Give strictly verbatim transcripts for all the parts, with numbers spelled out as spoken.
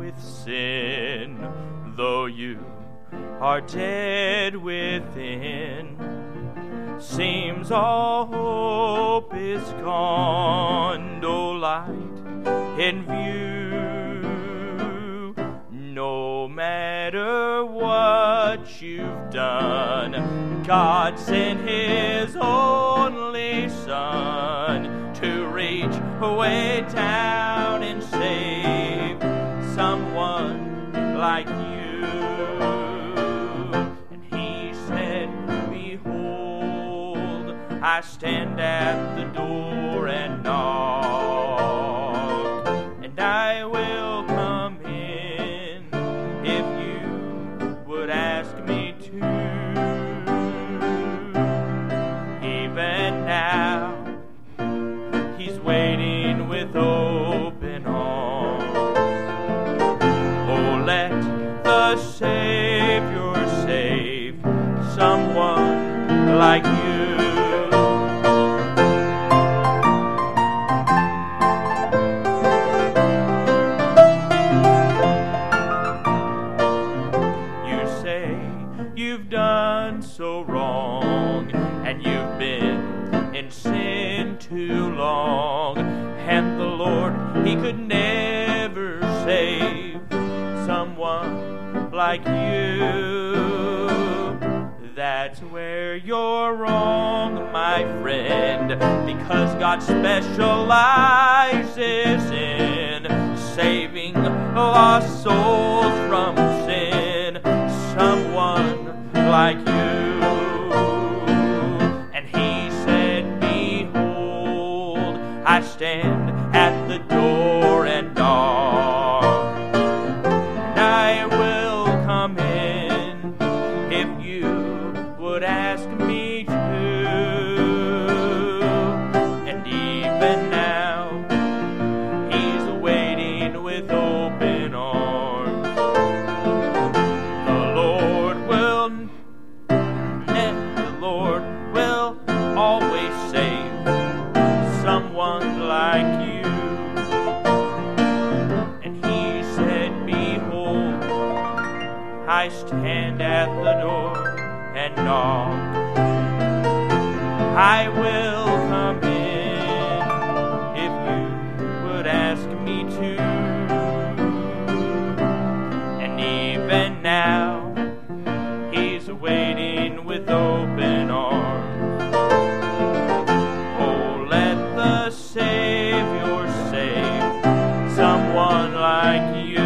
with sin, though you are dead within. Seems all hope is gone, no light in view. No matter what you've done, God sent His only Son to reach way down and save someone like you. And He said, behold, I stand at the door and knock, and I will come in if you would ask me to. Even now, He's waiting with open arms. Oh, let the Savior save someone like you. You say you've done so wrong, and you've been in sin too long, and the Lord, He could never save someone like you. That's where you're wrong, my friend, because God specializes in saving lost souls from sin, someone like you. And He said, behold, I stand at the door and knock, and I will come in if you would ask me to. And even now, He's waiting with open arms. The Lord will, and the Lord will always save someone like you. And He said, behold, I stand at the door and knock. I will come in if you would ask me to. And even now, He's waiting with open arms. Oh, let the Savior save someone like you.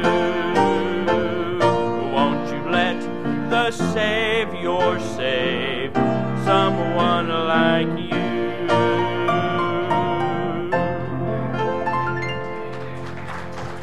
Won't you let the Savior save someone like you?